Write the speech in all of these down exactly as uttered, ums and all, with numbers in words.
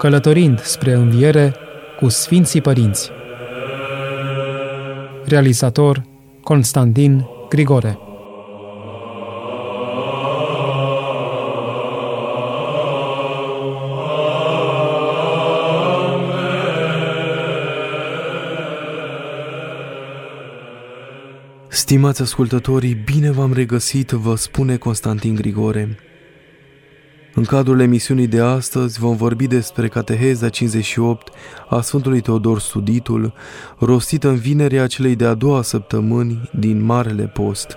călătorind spre înviere cu Sfinții Părinți. Realizator Constantin Grigore. Stimați ascultătorii, bine v-am regăsit, vă spune Constantin Grigore. În cadrul emisiunii de astăzi vom vorbi despre Cateheza cincizeci și opt a Sfântului Teodor Studitul, rostită în vinerea celei de-a doua săptămâni din Marele Post.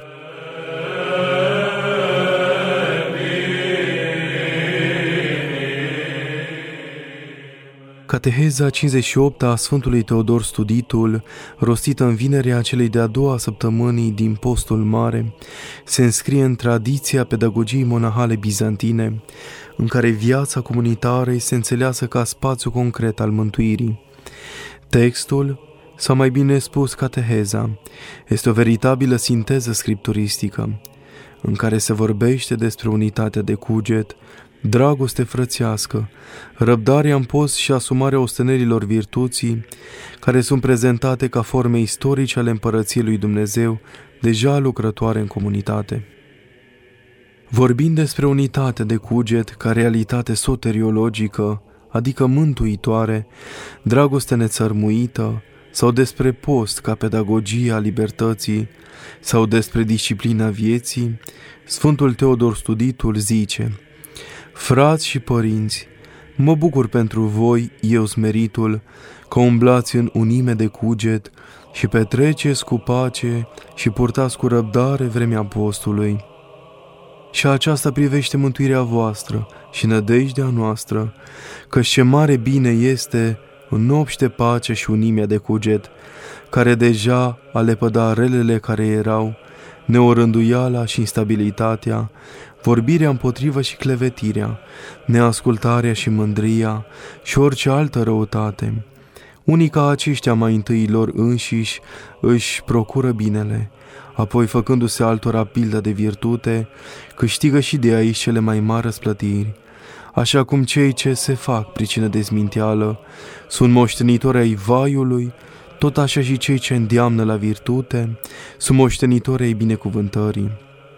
Cateheza cincizeci și opt a Sfântului Teodor Studitul, rostită în vinerea celei de-a doua săptămâni din Postul Mare, se înscrie în tradiția pedagogiei monahale bizantine, în care viața comunitară este înțeleasă ca spațiu concret al mântuirii. Textul, sau mai bine spus cateheza, este o veritabilă sinteză scripturistică, în care se vorbește despre unitatea de cuget, dragoste frățească, răbdarea în post și asumarea ostenerilor virtuții, care sunt prezentate ca forme istorice ale împărăției lui Dumnezeu, deja lucrătoare în comunitate. Vorbind despre unitate de cuget ca realitate soteriologică, adică mântuitoare, dragoste nețărmuită, sau despre post ca pedagogie a libertății, sau despre disciplina vieții, Sfântul Teodor Studitul zice: frați și părinți, mă bucur pentru voi, eu smeritul, că umblați în unime de cuget și petreceți cu pace și purtați cu răbdare vremea postului. Și aceasta privește mântuirea voastră și nădejdea noastră, că ce mare bine este în obște pace și unimea de cuget, care deja a lepăda relele care erau, neorânduiala și instabilitatea, vorbirea împotrivă și clevetirea, neascultarea și mândria și orice altă răutate. Unii ca aceștia mai întâi lor înșiși își procură binele, apoi făcându-se altora pildă de virtute, câștigă și de aici cele mai mari răsplătiri. Așa cum cei ce se fac pricină de zminteală sunt moștenitori ai vaiului, tot așa și cei ce îndeamnă la virtute sunt moștenitori ai binecuvântării.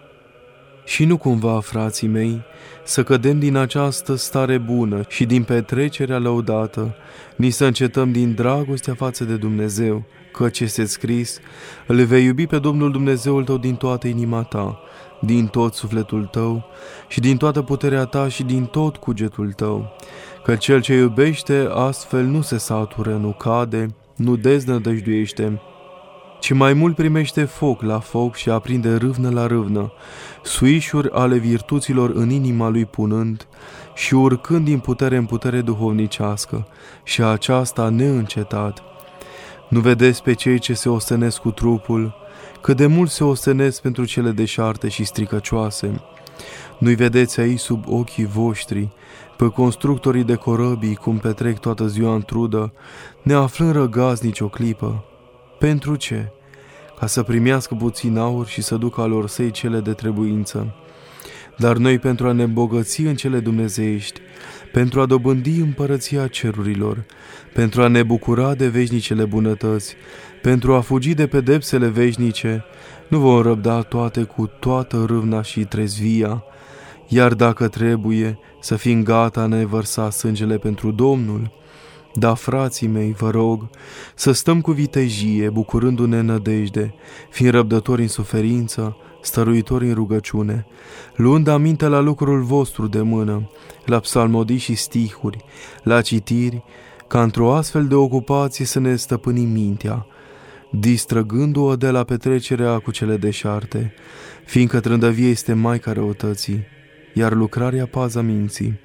Și nu cumva, frații mei, să cădem din această stare bună și din petrecerea lăudată, nici să încetăm din dragostea față de Dumnezeu, căci este scris: îl vei iubi pe Domnul Dumnezeul tău din toată inima ta, din tot sufletul tău și din toată puterea ta și din tot cugetul tău, că cel ce iubește astfel nu se satură, nu cade, nu deznădăjduiește, ci mai mult primește foc la foc și aprinde râvnă la râvnă, suișuri ale virtuților în inima lui punând și urcând din putere în putere duhovnicească, și aceasta neîncetat. Nu vedeți pe cei ce se ostenesc cu trupul, cât de mult se ostenesc pentru cele deșarte și stricăcioase. Nu-i vedeți aici sub ochii voștri, pe constructorii de corăbii cum petrec toată ziua în trudă, neaflând răgați nici o clipă. Pentru ce? Ca să primească puțin aur și să ducă alor săi cele de trebuință. Dar noi, pentru a ne îmbogăți în cele dumnezeiești, pentru a dobândi împărăția cerurilor, pentru a ne bucura de veșnicele bunătăți, pentru a fugi de pedepsele veșnice, nu vom răbda toate cu toată râvna și trezvia, iar dacă trebuie, să fim gata a ne vărsa sângele pentru Domnul. Da, frații mei, vă rog, să stăm cu vitejie, bucurându-ne în nădejde, fiind răbdători în suferință, stăruitori în rugăciune, luând aminte la lucrul vostru de mână, la psalmodii și stihuri, la citiri, ca într-o astfel de ocupație să ne stăpânim mintea, distrăgându-o de la petrecerea cu cele deșarte, fiindcă trândăvie este maica răutății, iar lucrarea paza minții.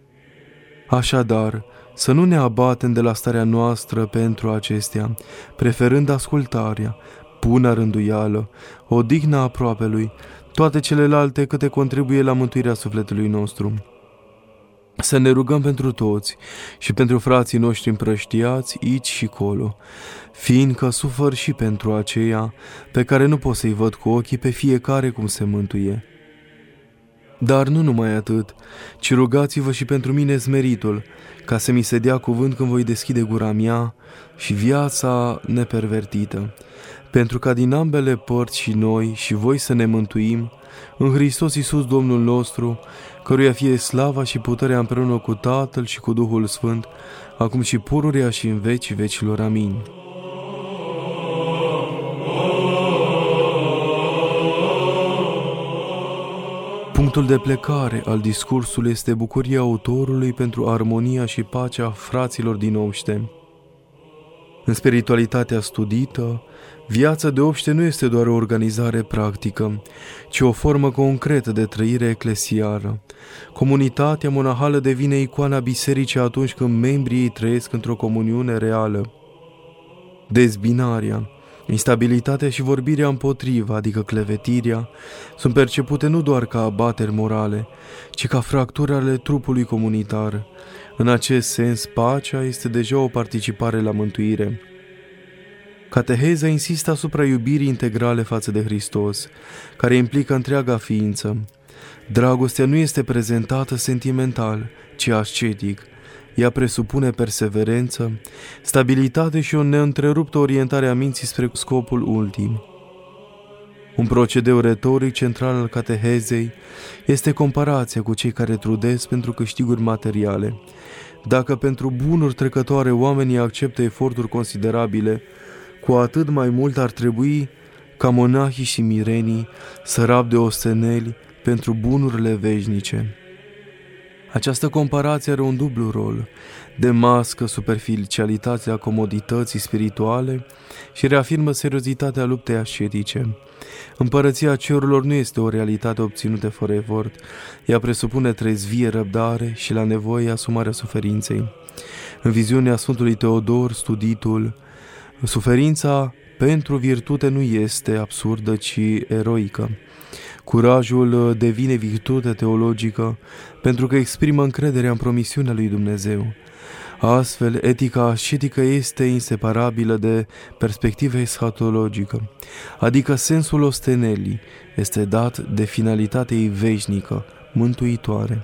Așadar, să nu ne abatem de la starea noastră pentru acestea, preferând ascultarea, bună rânduială, odihna aproapelui, toate celelalte câte contribuie la mântuirea sufletului nostru. Să ne rugăm pentru toți și pentru frații noștri împrăștiați aici și colo, fiindcă sufăr și pentru aceia pe care nu pot să-i văd cu ochii pe fiecare cum se mântuie. Dar nu numai atât, ci rugați-vă și pentru mine smeritul, ca să mi se dea cuvânt când voi deschide gura mea și viața nepervertită, pentru ca din ambele părți și noi și voi să ne mântuim în Hristos Iisus Domnul nostru, căruia fie slava și puterea împreună cu Tatăl și cu Duhul Sfânt, acum și pururea și în vecii vecilor. Amin. Punctul de plecare al discursului este bucuria autorului pentru armonia și pacea fraților din obște. În spiritualitatea studită, viața de obște nu este doar o organizare practică, ci o formă concretă de trăire eclesială. Comunitatea monahală devine icoana bisericii atunci când membrii ei trăiesc într-o comuniune reală. Dezbinarea, instabilitatea și vorbirea împotriva, adică clevetirea, sunt percepute nu doar ca abateri morale, ci ca fracturi ale trupului comunitar. În acest sens, pacea este deja o participare la mântuire. Cateheza insistă asupra iubirii integrale față de Hristos, care implică întreaga ființă. Dragostea nu este prezentată sentimental, ci ascetic. Ea presupune perseverență, stabilitate și o neîntreruptă orientare a minții spre scopul ultim. Un procedeu retoric central al catehezei este comparația cu cei care trudesc pentru câștiguri materiale. Dacă pentru bunuri trecătoare oamenii acceptă eforturi considerabile, cu atât mai mult ar trebui ca monahii și mirenii să rabde osteneli pentru bunurile veșnice. Această comparație are un dublu rol: demască superficialitatea comodității spirituale și reafirmă seriozitatea luptei ascetice. Împărăția cerurilor nu este o realitate obținută fără efort. Ea presupune trezvie, răbdare și la nevoie asumarea suferinței. În viziunea Sfântului Teodor, studitul, suferința pentru virtute nu este absurdă, ci eroică. Curajul devine virtute teologică pentru că exprimă încrederea în promisiunea lui Dumnezeu. Astfel, etica ascetică este inseparabilă de perspectiva eschatologică, adică sensul ostenelii este dat de finalitatea ei veșnică, mântuitoare.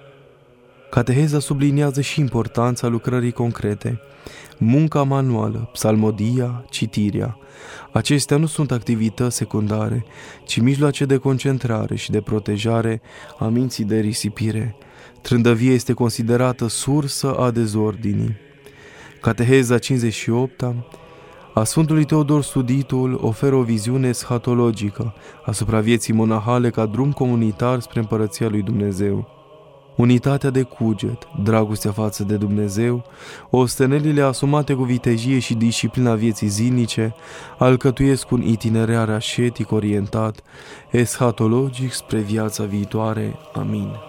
Cateheza subliniază și importanța lucrării concrete, munca manuală, psalmodia, citirea. Acestea nu sunt activități secundare, ci mijloace de concentrare și de protejare a minții de risipire. Trândăvie este considerată sursă a dezordinii. Cateheza cincizeci și opt a Sfântului Teodor Studitul oferă o viziune eschatologică asupra vieții monahale ca drum comunitar spre împărăția lui Dumnezeu. Unitatea de cuget, dragostea față de Dumnezeu, ostenelile asumate cu vitejie și disciplina vieții zilnice alcătuiesc un itinerar ascetic orientat, eschatologic spre viața viitoare. Amin.